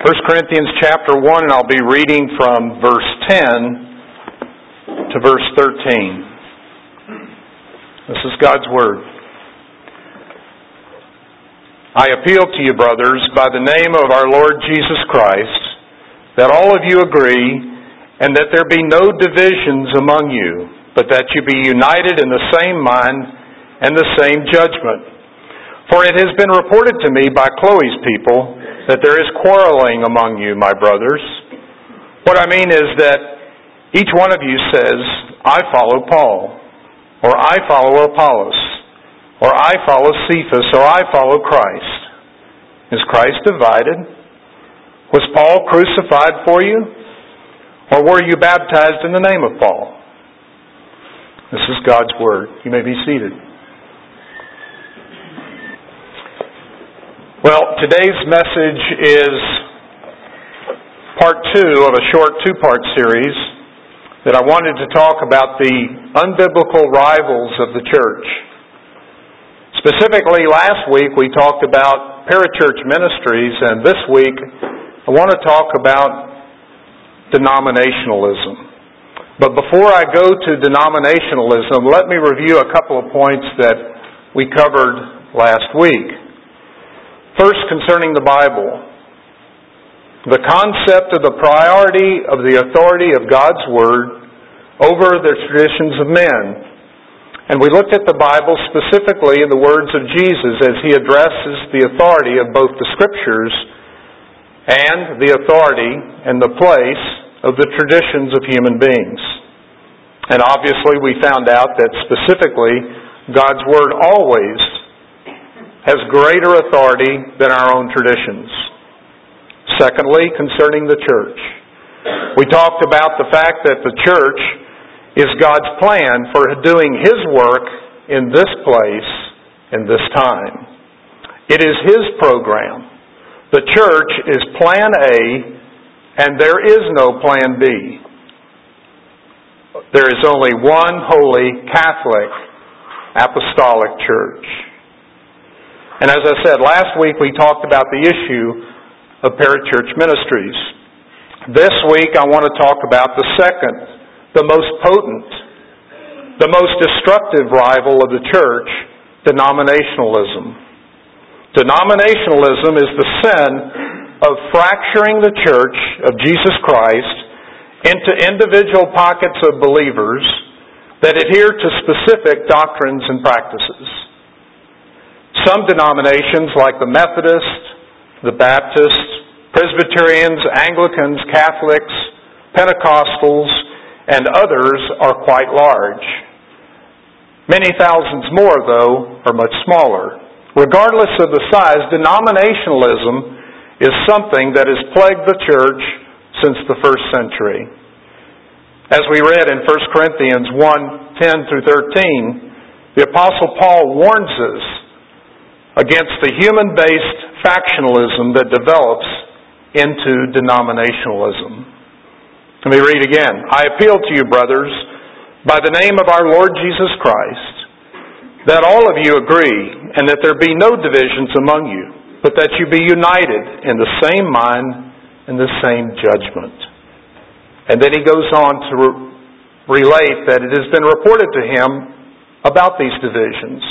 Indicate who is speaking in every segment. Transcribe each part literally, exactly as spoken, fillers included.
Speaker 1: First Corinthians chapter one, and I'll be reading from verse ten to verse thirteen. This is God's Word. I appeal to you, brothers, by the name of our Lord Jesus Christ, that all of you agree, and that there be no divisions among you, but that you be united in the same mind and the same judgment. For it has been reported to me by Chloe's people that there is quarreling among you, my brothers. What I mean is that each one of you says, I follow Paul, or I follow Apollos, or I follow Cephas, or I follow Christ. Is Christ divided? Was Paul crucified for you? Or were you baptized in the name of Paul? This is God's Word. You may be seated. Well, today's message is part two of a short two-part series that I wanted to talk about the unbiblical rivals of the church. Specifically, last week we talked about parachurch ministries, and this week I want to talk about denominationalism. But before I go to denominationalism, let me review a couple of points that we covered last week. First, concerning the Bible, the concept of the priority of the authority of God's Word over the traditions of men. And we looked at the Bible specifically in the words of Jesus as He addresses the authority of both the Scriptures and the authority and the place of the traditions of human beings. And obviously we found out that specifically God's Word always has greater authority than our own traditions. Secondly, concerning the church, we talked about the fact that the church is God's plan for doing His work in this place, in this time. It is His program. The church is plan A, and there is no plan B. There is only one holy, Catholic, apostolic church. And as I said, last week we talked about the issue of parachurch ministries. This week I want to talk about the second, the most potent, the most destructive rival of the church, denominationalism. Denominationalism is the sin of fracturing the church of Jesus Christ into individual pockets of believers that adhere to specific doctrines and practices. Some denominations like the Methodists, the Baptists, Presbyterians, Anglicans, Catholics, Pentecostals, and others are quite large. Many thousands more, though, are much smaller. Regardless of the size, denominationalism is something that has plagued the church since the first century. As we read in First Corinthians one, ten through thirteen, the Apostle Paul warns us against the human-based factionalism that develops into denominationalism. Let me read again. I appeal to you, brothers, by the name of our Lord Jesus Christ, that all of you agree, and that there be no divisions among you, but that you be united in the same mind and the same judgment. And then he goes on to re- relate that it has been reported to him about these divisions,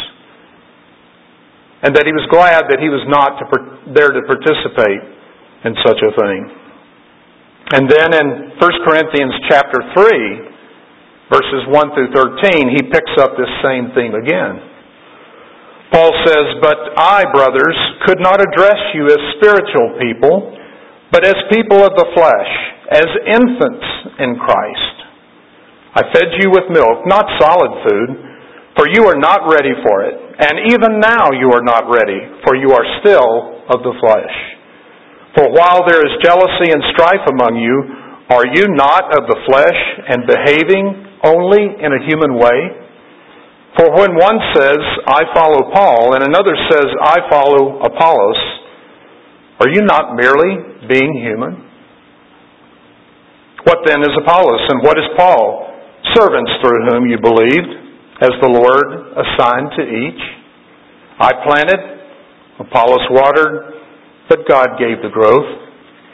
Speaker 1: and that he was glad that he was not to per- there to participate in such a thing. And then in First Corinthians chapter three, verses one through thirteen, he picks up this same theme again. Paul says, But I, brothers, could not address you as spiritual people, but as people of the flesh, as infants in Christ. I fed you with milk, not solid food, for you are not ready for it. And even now you are not ready, for you are still of the flesh. For while there is jealousy and strife among you, are you not of the flesh and behaving only in a human way? For when one says, I follow Paul, and another says, I follow Apollos, are you not merely being human? What then is Apollos, and what is Paul? Servants through whom you believed, as the Lord assigned to each. I planted, Apollos watered, but God gave the growth.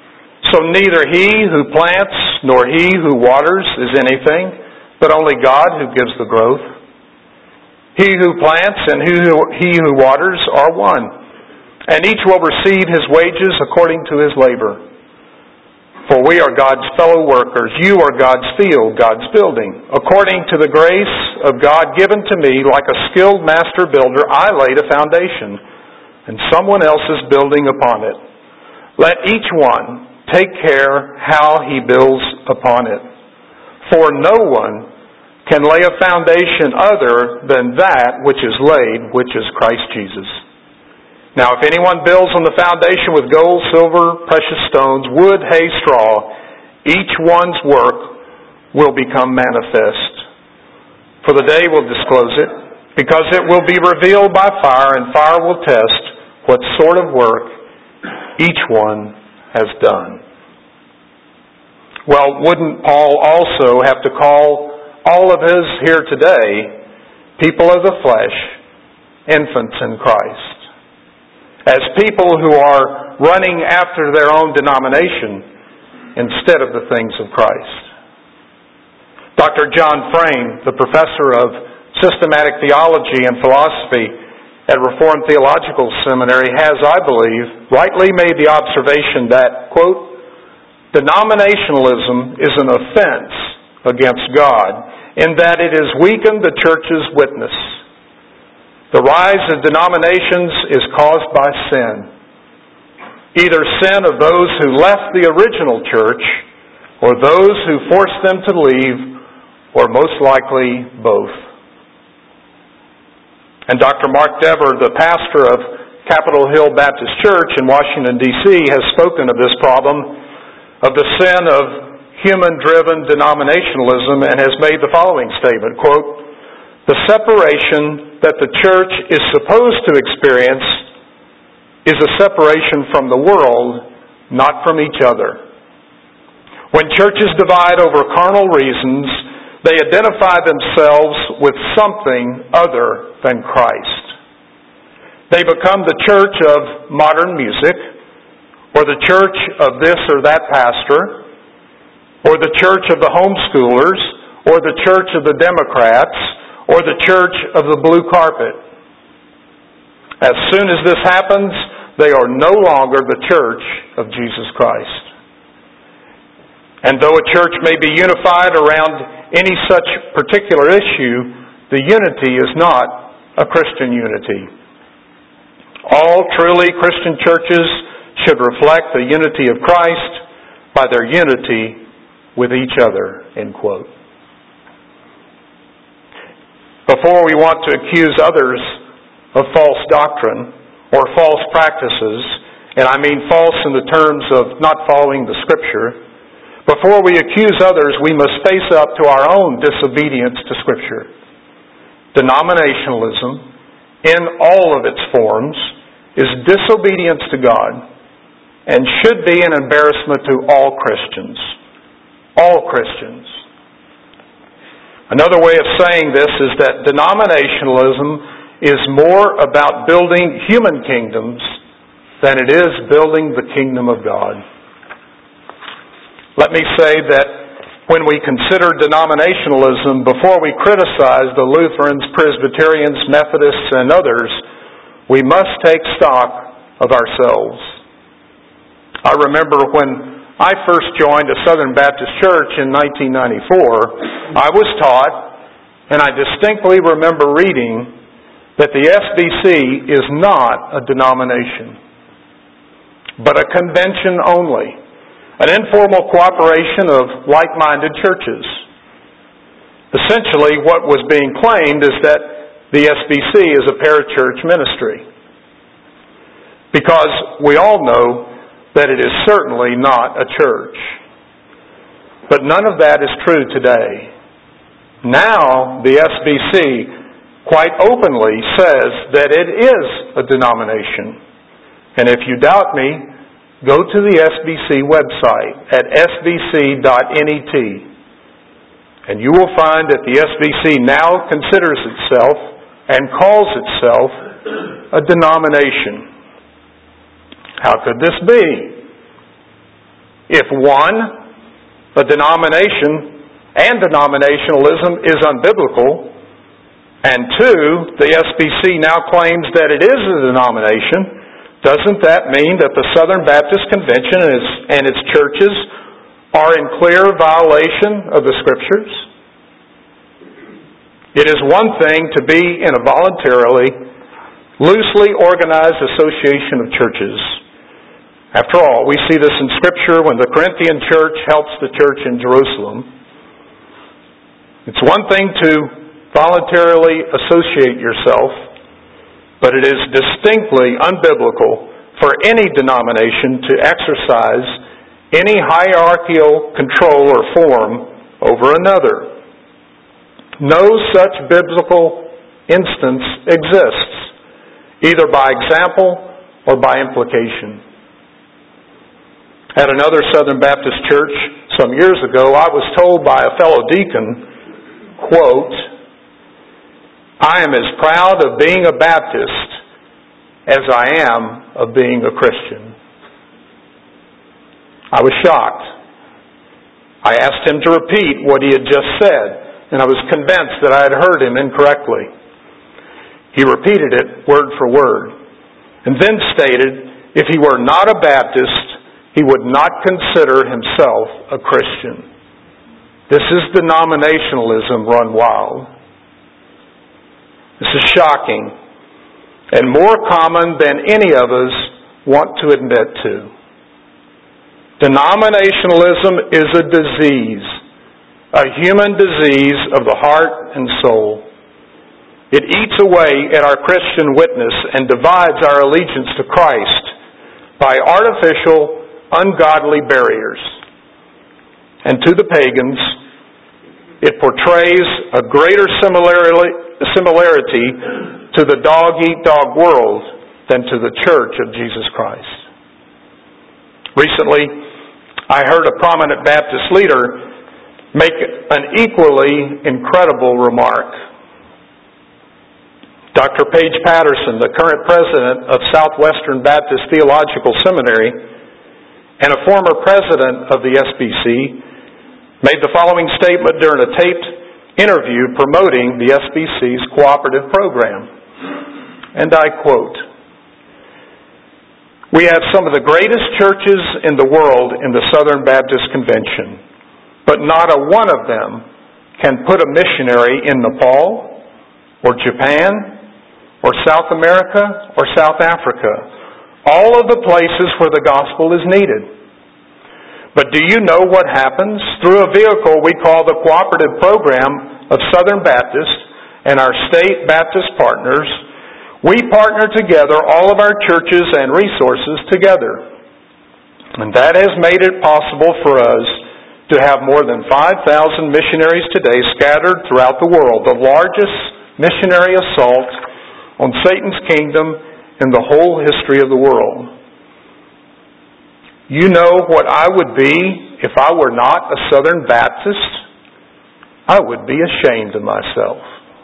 Speaker 1: So neither he who plants nor he who waters is anything, but only God who gives the growth. He who plants and he who waters are one, and each will receive his wages according to his labor. For we are God's fellow workers. You are God's field, God's building. According to the grace of God given to me, like a skilled master builder, I laid a foundation, and someone else is building upon it. Let each one take care how he builds upon it. For no one can lay a foundation other than that which is laid, which is Christ Jesus. Now if anyone builds on the foundation with gold, silver, precious stones, wood, hay, straw, each one's work will become manifest. For the day will disclose it, because it will be revealed by fire, and fire will test what sort of work each one has done. Well, wouldn't Paul also have to call all of his here today people of the flesh, infants in Christ, as people who are running after their own denomination instead of the things of Christ? Doctor John Frame, the professor of systematic theology and philosophy at Reformed Theological Seminary, has, I believe, rightly made the observation that, quote, denominationalism is an offense against God in that it has weakened the church's witness. The rise of denominations is caused by sin. Either sin of those who left the original church, or those who forced them to leave, or most likely both. And Doctor Mark Dever, the pastor of Capitol Hill Baptist Church in Washington, D C, has spoken of this problem, of the sin of human-driven denominationalism, and has made the following statement, quote, the separation that the church is supposed to experience is a separation from the world, not from each other. When churches divide over carnal reasons, they identify themselves with something other than Christ. They become the church of modern music, or the church of this or that pastor, or the church of the homeschoolers, or the church of the Democrats, or the church of the blue carpet. As soon as this happens, they are no longer the church of Jesus Christ. And though a church may be unified around any such particular issue, the unity is not a Christian unity. All truly Christian churches should reflect the unity of Christ by their unity with each other, end quote. Before we want to accuse others of false doctrine or false practices, and I mean false in the terms of not following the Scripture, before we accuse others, we must face up to our own disobedience to Scripture. Denominationalism, in all of its forms, is disobedience to God and should be an embarrassment to all Christians. All Christians. Another way of saying this is that denominationalism is more about building human kingdoms than it is building the kingdom of God. Let me say that when we consider denominationalism, before we criticize the Lutherans, Presbyterians, Methodists, and others, we must take stock of ourselves. I remember when I first joined a Southern Baptist church in nineteen ninety-four, I was taught, and I distinctly remember reading, that the S B C is not a denomination, but a convention only, an informal cooperation of like-minded churches. Essentially, what was being claimed is that the S B C is a parachurch ministry, because we all know that it is certainly not a church. But none of that is true today. Now, the S B C quite openly says that it is a denomination. And if you doubt me, go to the S B C website at s b c dot net, and you will find that the S B C now considers itself and calls itself a denomination. How could this be? If one, a denomination and denominationalism is unbiblical, and two, the S B C now claims that it is a denomination, doesn't that mean that the Southern Baptist Convention and its, and its churches are in clear violation of the Scriptures? It is one thing to be in a voluntarily, loosely organized association of churches. After all, we see this in Scripture when the Corinthian church helps the church in Jerusalem. It's one thing to voluntarily associate yourself, but it is distinctly unbiblical for any denomination to exercise any hierarchical control or form over another. No such biblical instance exists, either by example or by implication. At another Southern Baptist church some years ago, I was told by a fellow deacon, quote, "I am as proud of being a Baptist as I am of being a Christian." I was shocked. I asked him to repeat what he had just said, and I was convinced that I had heard him incorrectly. He repeated it word for word, and then stated if he were not a Baptist, he would not consider himself a Christian. This is denominationalism run wild. This is shocking and more common than any of us want to admit to. Denominationalism is a disease, a human disease of the heart and soul. It eats away at our Christian witness and divides our allegiance to Christ by artificial, ungodly barriers. And to the pagans, it portrays a greater similarity similarity to the dog-eat-dog world than to the Church of Jesus Christ. Recently, I heard a prominent Baptist leader make an equally incredible remark. Doctor Paige Patterson, the current president of Southwestern Baptist Theological Seminary and a former president of the S B C, made the following statement during a taped interview promoting the S B C's cooperative program. And I quote, "We have some of the greatest churches in the world in the Southern Baptist Convention, but not a one of them can put a missionary in Nepal or Japan or South America or South Africa, all of the places where the gospel is needed. But do you know what happens? Through a vehicle we call the Cooperative Program of Southern Baptist and our state Baptist partners, we partner together all of our churches and resources together. And that has made it possible for us to have more than five thousand missionaries today scattered throughout the world, the largest missionary assault on Satan's kingdom in the whole history of the world. You know what I would be if I were not a Southern Baptist? I would be ashamed of myself.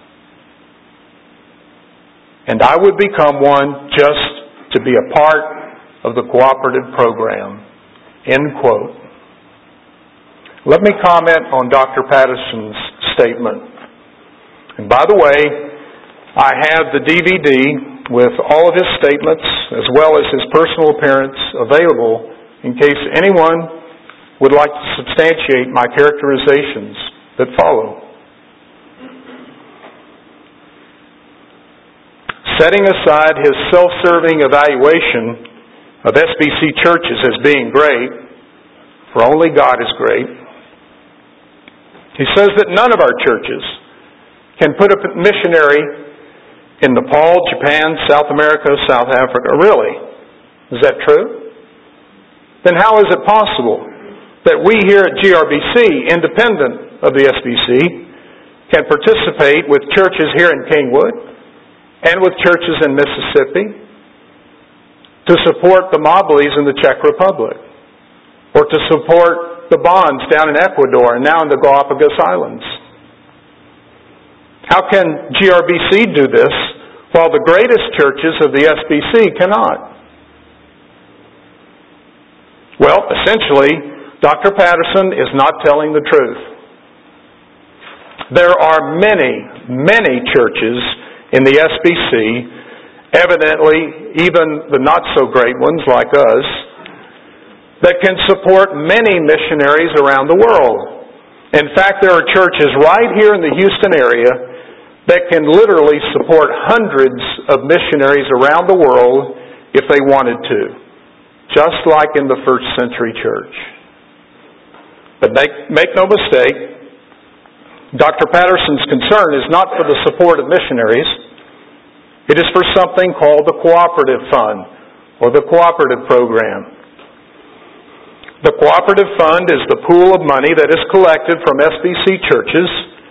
Speaker 1: And I would become one just to be a part of the cooperative program." End quote. Let me comment on Doctor Patterson's statement. And by the way, I have the D V D with all of his statements as well as his personal appearance available in case anyone would like to substantiate my characterizations that follow. Setting aside his self-serving evaluation of S B C churches as being great, for only God is great, he says that none of our churches can put a missionary in Nepal, Japan, South America, South Africa. Really? Is that true? Then how is it possible that we here at G R B C, independent of the S B C, can participate with churches here in Kingwood and with churches in Mississippi to support the Mobleys in the Czech Republic, or to support the Bonds down in Ecuador and now in the Galapagos Islands? How can G R B C do this while the greatest churches of the S B C cannot? Well, essentially, Doctor Patterson is not telling the truth. There are many, many churches in the S B C, evidently even the not-so-great ones like us, that can support many missionaries around the world. In fact, there are churches right here in the Houston area that can literally support hundreds of missionaries around the world if they wanted to, just like in the first century church. But make, make no mistake, Doctor Patterson's concern is not for the support of missionaries. It is for something called the Cooperative Fund, or the Cooperative Program. The Cooperative Fund is the pool of money that is collected from S B C churches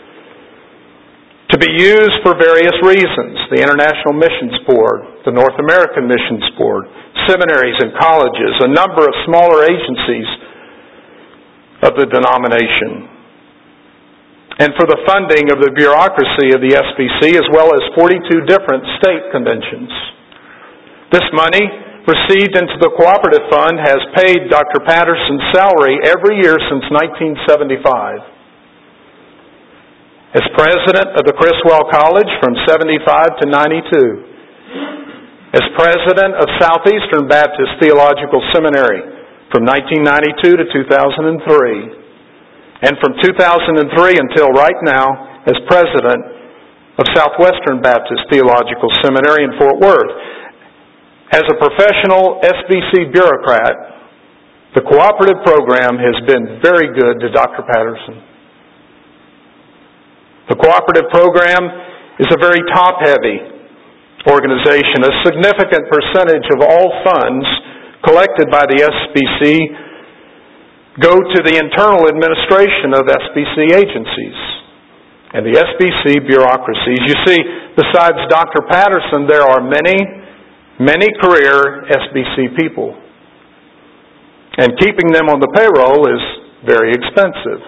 Speaker 1: to be used for various reasons. The International Missions Board, the North American Missions Board, seminaries and colleges, a number of smaller agencies of the denomination, and for the funding of the bureaucracy of the S B C, as well as forty-two different state conventions. This money received into the Cooperative Fund has paid Doctor Patterson's salary every year since nineteen seventy-five. As president of the Criswell College from seventy-five to ninety-two. As president of Southeastern Baptist Theological Seminary from nineteen ninety-two to two thousand three. And from two thousand three until right now as president of Southwestern Baptist Theological Seminary in Fort Worth. As a professional S B C bureaucrat, the Cooperative Program has been very good to Doctor Patterson. The Cooperative Program is a very top-heavy organization. A significant percentage of all funds collected by the S B C go to the internal administration of S B C agencies and the S B C bureaucracies. You see, besides Doctor Patterson, there are many Many career S B C people. And keeping them on the payroll is very expensive.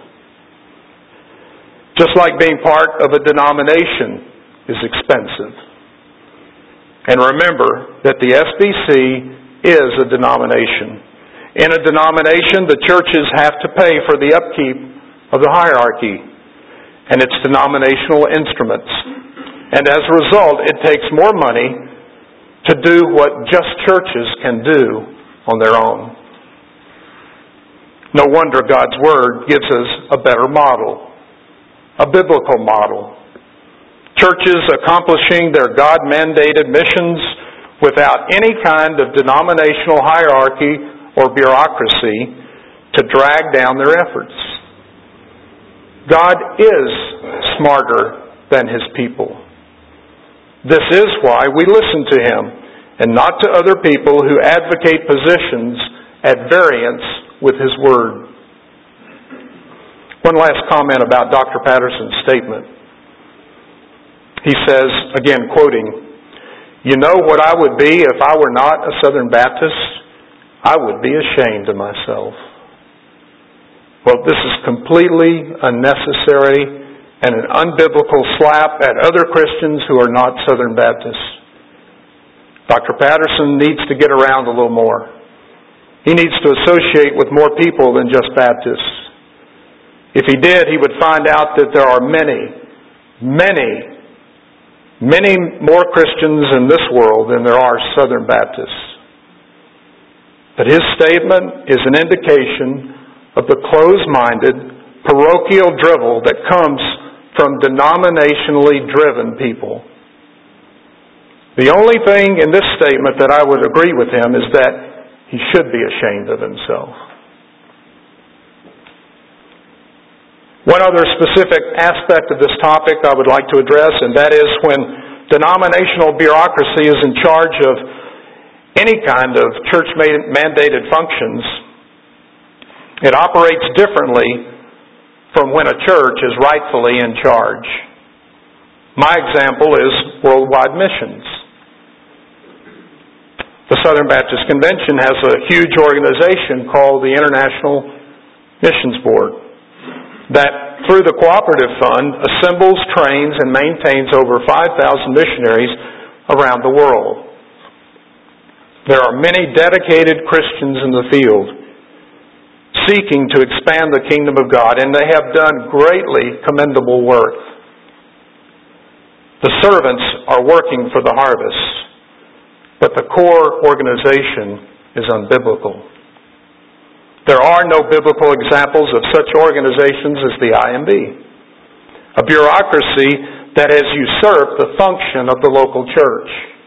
Speaker 1: Just like being part of a denomination is expensive. And remember that the S B C is a denomination. In a denomination, the churches have to pay for the upkeep of the hierarchy and its denominational instruments. And as a result, it takes more money to do what just churches can do on their own. No wonder God's Word gives us a better model, a biblical model. Churches accomplishing their God-mandated missions without any kind of denominational hierarchy or bureaucracy to drag down their efforts. God is smarter than His people. This is why we listen to Him and not to other people who advocate positions at variance with His Word. One last comment about Doctor Patterson's statement. He says, again quoting, "You know what I would be if I were not a Southern Baptist? I would be ashamed of myself." Well, this is completely unnecessary and an unbiblical slap at other Christians who are not Southern Baptists. Doctor Patterson needs to get around a little more. He needs to associate with more people than just Baptists. If he did, he would find out that there are many, many, many more Christians in this world than there are Southern Baptists. But his statement is an indication of the closed-minded, parochial drivel that comes from denominationally driven people. The only thing in this statement that I would agree with him is that he should be ashamed of himself. One other specific aspect of this topic I would like to address, and that is when denominational bureaucracy is in charge of any kind of church-mandated functions, it operates differently from when a church is rightfully in charge. My example is worldwide missions. The Southern Baptist Convention has a huge organization called the International Missions Board that, through the Cooperative Fund, assembles, trains, and maintains over five thousand missionaries around the world. There are many dedicated Christians in the field. seeking to expand the kingdom of God, and they have done greatly commendable work. The servants are working for the harvest, but the core organization is unbiblical. There are no biblical examples of such organizations as the I M B, a bureaucracy that has usurped the function of the local church.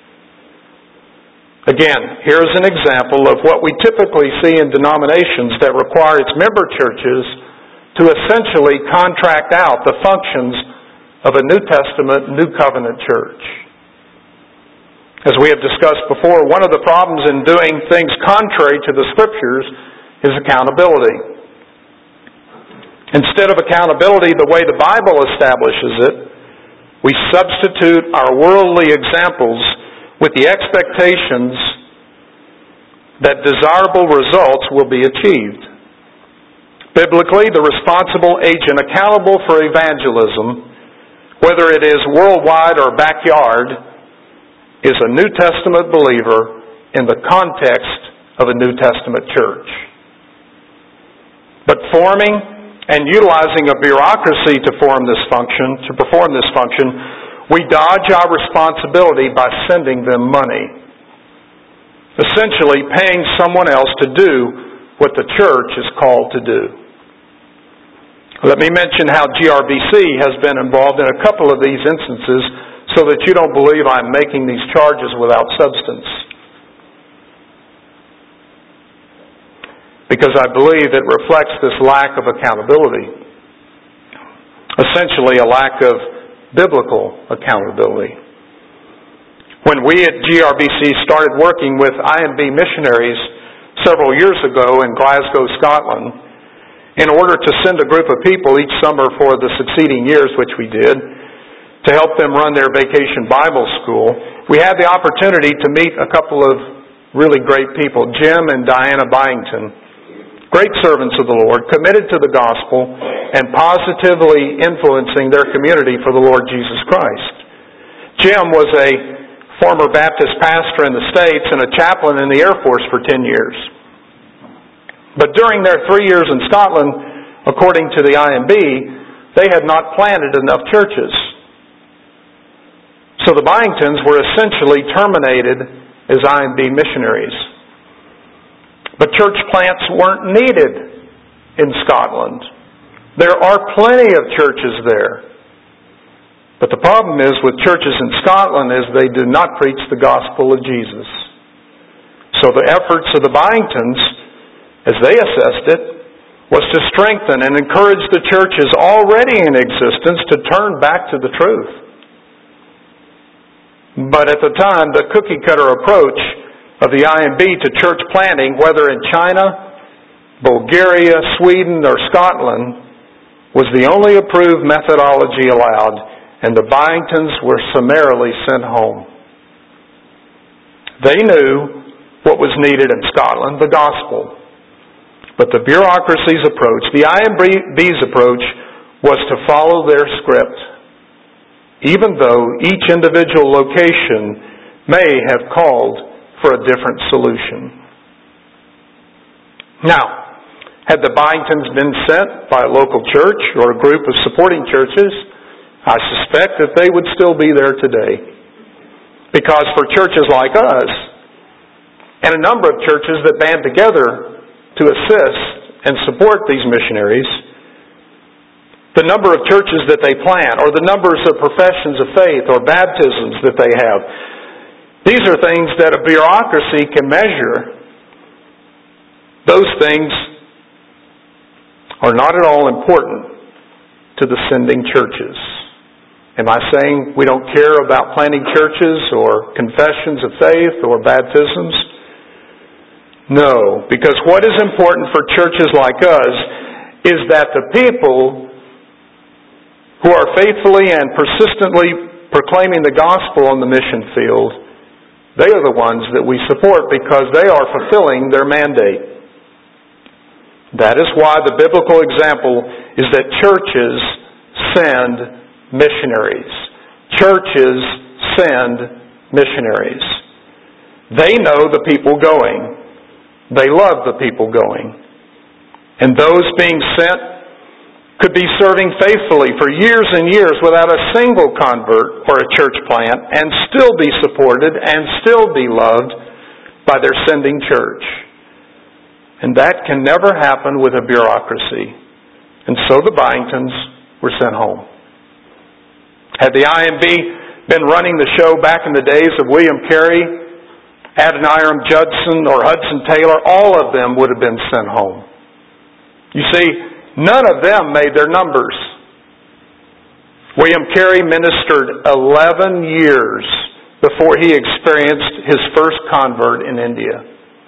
Speaker 1: Again, here's an example of what we typically see in denominations that require its member churches to essentially contract out the functions of a New Testament, New Covenant church. As we have discussed before, one of the problems in doing things contrary to the Scriptures is accountability. Instead of accountability the way the Bible establishes it, we substitute our worldly examples with the expectations that desirable results will be achieved. Biblically, the responsible agent accountable for evangelism, whether it is worldwide or backyard, is a New Testament believer in the context of a New Testament church. But forming and utilizing a bureaucracy to form this function, to perform this function, we dodge our responsibility by sending them money, essentially paying someone else to do what the church is called to do. Let me mention how G R B C has been involved in a couple of these instances so that you don't believe I'm making these charges without substance. Because I believe it reflects this lack of accountability, essentially a lack of biblical accountability. When we at G R B C started working with I M B missionaries several years ago in Glasgow, Scotland, in order to send a group of people each summer for the succeeding years, which we did, to help them run their vacation Bible school, we had the opportunity to meet a couple of really great people, Jim and Diana Byington, great servants of the Lord, committed to the gospel and positively influencing their community for the Lord Jesus Christ. Jim was a former Baptist pastor in the States and a chaplain in the Air Force for ten years. But during their three years in Scotland, according to the I M B, they had not planted enough churches. So the Byingtons were essentially terminated as I M B missionaries. But church plants weren't needed in Scotland. There are plenty of churches there. But the problem is with churches in Scotland is they do not preach the gospel of Jesus. So the efforts of the Byingtons, as they assessed it, was to strengthen and encourage the churches already in existence to turn back to the truth. But at the time, the cookie-cutter approach of the I M B to church planting, whether in China, Bulgaria, Sweden, or Scotland, was the only approved methodology allowed, and the Byingtons were summarily sent home. They knew what was needed in Scotland, the gospel. But the bureaucracy's approach, the I M B's approach, was to follow their script, even though each individual location may have called for a different solution. Now, had the Byingtons been sent by a local church or a group of supporting churches, I suspect that they would still be there today. Because for churches like us, and a number of churches that band together to assist and support these missionaries, the number of churches that they plant, or the numbers of professions of faith or baptisms that they have, these are things that a bureaucracy can measure. Those things are not at all important to the sending churches. Am I saying we don't care about planting churches or confessions of faith or baptisms? No, because what is important for churches like us is that the people who are faithfully and persistently proclaiming the gospel on the mission field, they are the ones that we support because they are fulfilling their mandate. That is why the biblical example is that churches send missionaries. Churches send missionaries. They know the people going. They love the people going. And those being sent could be serving faithfully for years and years without a single convert or a church plant and still be supported and still be loved by their sending church. And that can never happen with a bureaucracy. And so the Byingtons were sent home. Had the I M B been running the show back in the days of William Carey, Adoniram Judson, or Hudson Taylor, all of them would have been sent home. You see, none of them made their numbers. William Carey ministered eleven years before he experienced his first convert in India.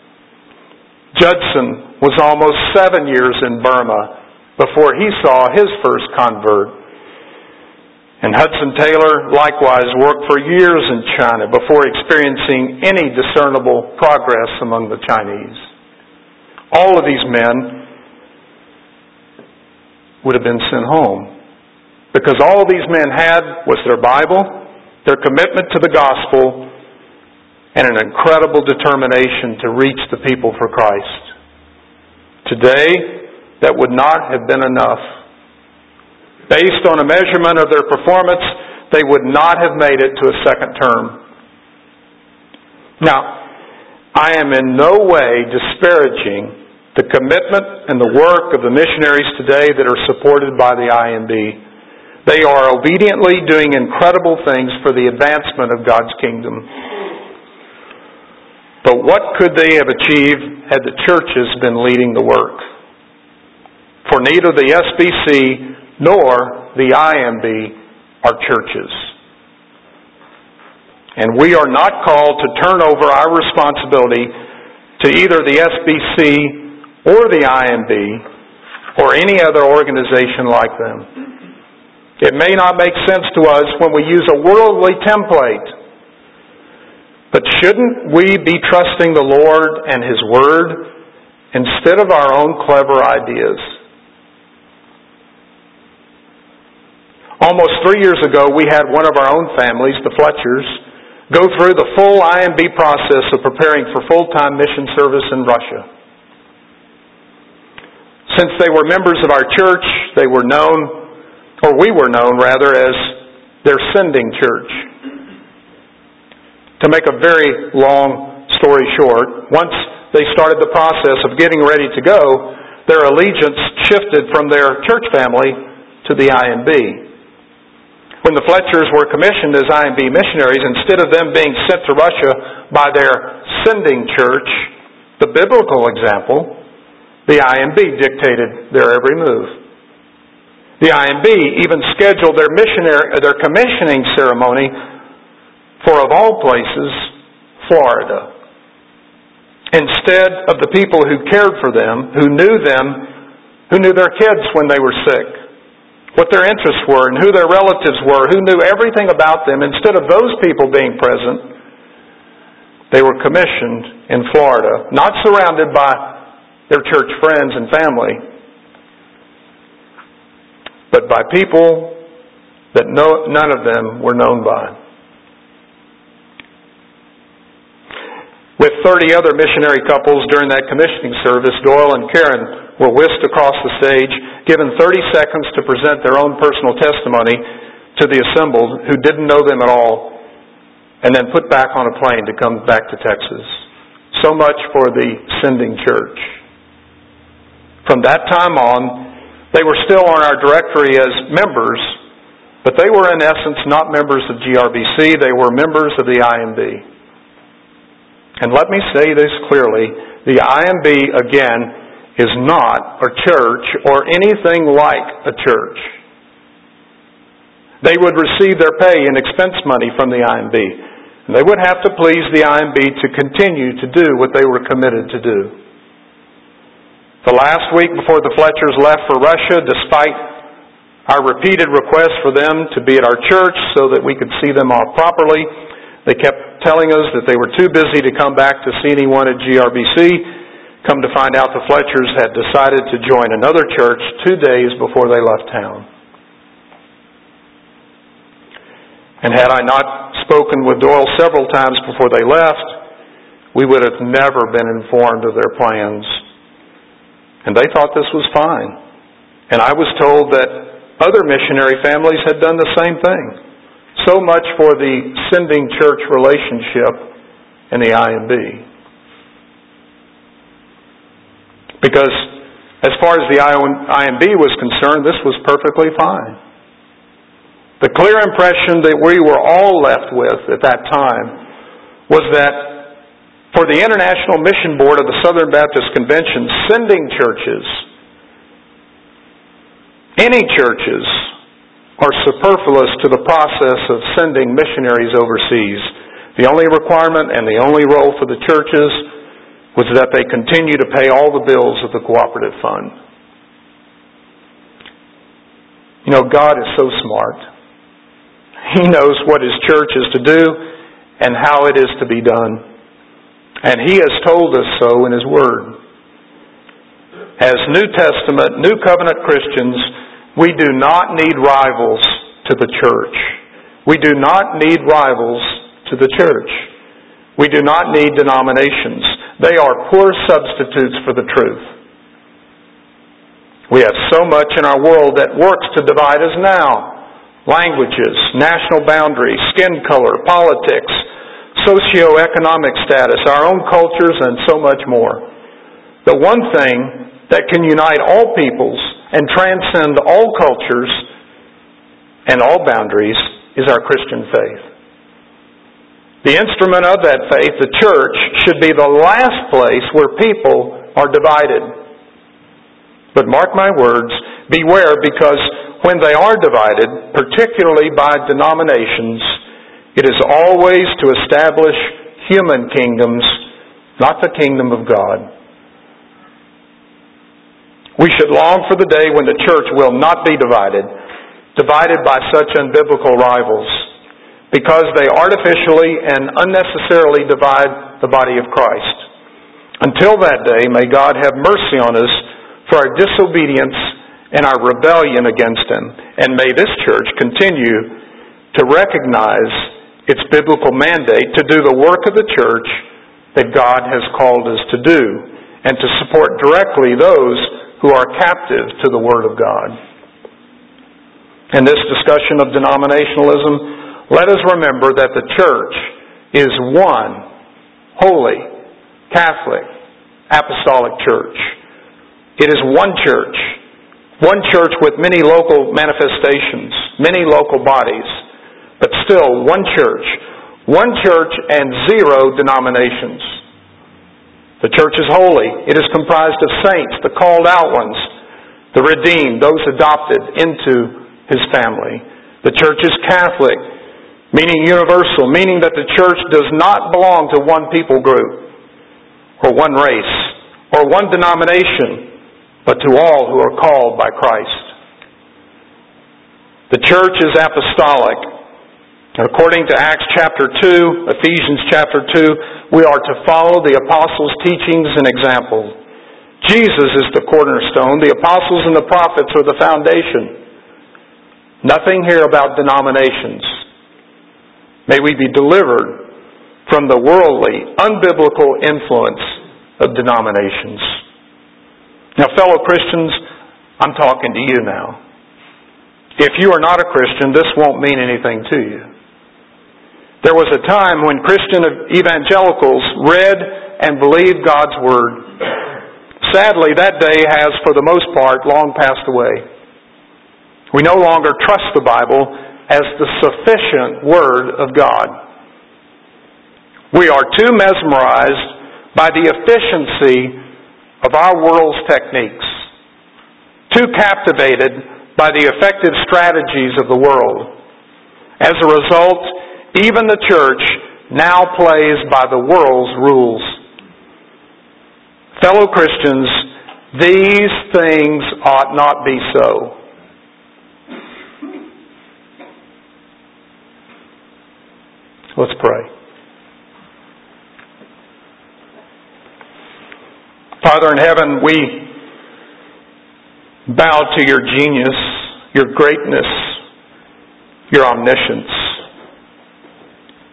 Speaker 1: Judson was almost seven years in Burma before he saw his first convert. And Hudson Taylor likewise worked for years in China before experiencing any discernible progress among the Chinese. All of these men would have been sent home because all these men had was their Bible, their commitment to the gospel, and an incredible determination to reach the people for Christ. Today, that would not have been enough. Based on a measurement of their performance, they would not have made it to a second term. Now, I am in no way disparaging the commitment and the work of the missionaries today that are supported by the I M B. They are obediently doing incredible things for the advancement of God's kingdom. But what could they have achieved had the churches been leading the work? For neither the S B C nor the I M B are churches. And we are not called to turn over our responsibility to either the S B C or the I M B or any other organization like them. It may not make sense to us when we use a worldly template, but shouldn't we be trusting the Lord and His Word instead of our own clever ideas? Almost three years ago, we had one of our own families, the Fletchers, go through the full I M B process of preparing for full-time mission service in Russia. Since they were members of our church, they were known, or we were known rather, as their sending church. To make a very long story short, once they started the process of getting ready to go, their allegiance shifted from their church family to the I M B. When the Fletchers were commissioned as I M B missionaries, instead of them being sent to Russia by their sending church, the biblical example, the I M B dictated their every move. The I M B even scheduled their missionary, their commissioning ceremony for, of all places, Florida. Instead of the people who cared for them, who knew them, who knew their kids when they were sick, what their interests were and who their relatives were, who knew everything about them, instead of those people being present, they were commissioned in Florida, not surrounded by their church friends and family, but by people that no, none of them were known by. With thirty other missionary couples during that commissioning service, Doyle and Karen were whisked across the stage, given thirty seconds to present their own personal testimony to the assembled who didn't know them at all, and then put back on a plane to come back to Texas. So much for the sending church. From that time on, they were still on our directory as members, but they were in essence not members of G R B C, they were members of the I M B. And let me say this clearly, the I M B, again, is not a church or anything like a church. They would receive their pay and expense money from the I M B. And they would have to please the I M B to continue to do what they were committed to do. The last week before the Fletchers left for Russia, despite our repeated requests for them to be at our church so that we could see them off properly, they kept telling us that they were too busy to come back to see anyone at G R B C. Come to find out the Fletchers had decided to join another church two days before they left town. And had I not spoken with Doyle several times before they left, we would have never been informed of their plans. And they thought this was fine. And I was told that other missionary families had done the same thing. So much for the sending church relationship in the I M B. Because as far as the I M B was concerned, this was perfectly fine. The clear impression that we were all left with at that time was that for the International Mission Board of the Southern Baptist Convention, sending churches, any churches, are superfluous to the process of sending missionaries overseas. The only requirement and the only role for the churches was that they continue to pay all the bills of the cooperative fund. You know, God is so smart. He knows what His church is to do and how it is to be done. And He has told us so in His Word. As New Testament, New Covenant Christians, we do not need rivals to the church. We do not need rivals to the church. We do not need denominations. They are poor substitutes for the truth. We have so much in our world that works to divide us now. Languages, national boundaries, skin color, politics, socioeconomic status, our own cultures, and so much more. The one thing that can unite all peoples and transcend all cultures and all boundaries is our Christian faith. The instrument of that faith, the church, should be the last place where people are divided. But mark my words, beware, because when they are divided, particularly by denominations, it is always to establish human kingdoms, not the kingdom of God. We should long for the day when the church will not be divided, divided by such unbiblical rivals, because they artificially and unnecessarily divide the body of Christ. Until that day, may God have mercy on us for our disobedience and our rebellion against Him. And may this church continue to recognize its biblical mandate to do the work of the church that God has called us to do, and to support directly those who are captive to the Word of God. In this discussion of denominationalism, let us remember that the church is one holy, Catholic, apostolic church. It is one church, one church with many local manifestations, many local bodies, but still one church, one church and zero denominations. The church is holy. It is comprised of saints, the called out ones, the redeemed, those adopted into His family. The church is Catholic, meaning universal, meaning that the church does not belong to one people group, or one race, or one denomination, but to all who are called by Christ. The church is apostolic. According to Acts chapter two, Ephesians chapter two, we are to follow the apostles' teachings and example. Jesus is the cornerstone. The apostles and the prophets are the foundation. Nothing here about denominations. May we be delivered from the worldly, unbiblical influence of denominations. Now, fellow Christians, I'm talking to you now. If you are not a Christian, this won't mean anything to you. There was a time when Christian evangelicals read and believed God's Word. Sadly, that day has, for the most part, long passed away. We no longer trust the Bible as the sufficient Word of God. We are too mesmerized by the efficiency of our world's techniques, too captivated by the effective strategies of the world. As a result, even the church now plays by the world's rules. Fellow Christians, these things ought not be so. Let's pray. Father in heaven, we bow to your genius, your greatness, your omniscience.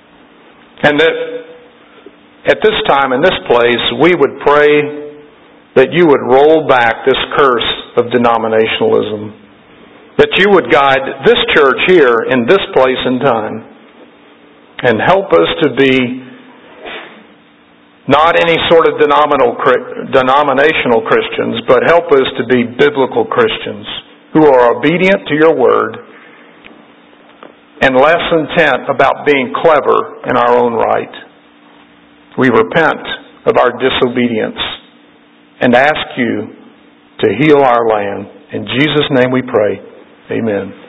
Speaker 1: And that at this time, in this place, we would pray that you would roll back this curse of denominationalism. That you would guide this church here in this place and time and help us to be not any sort of denominational Christians, but help us to be biblical Christians who are obedient to your word and less intent about being clever in our own right. We repent of our disobedience and ask you to heal our land. In Jesus' name we pray. Amen.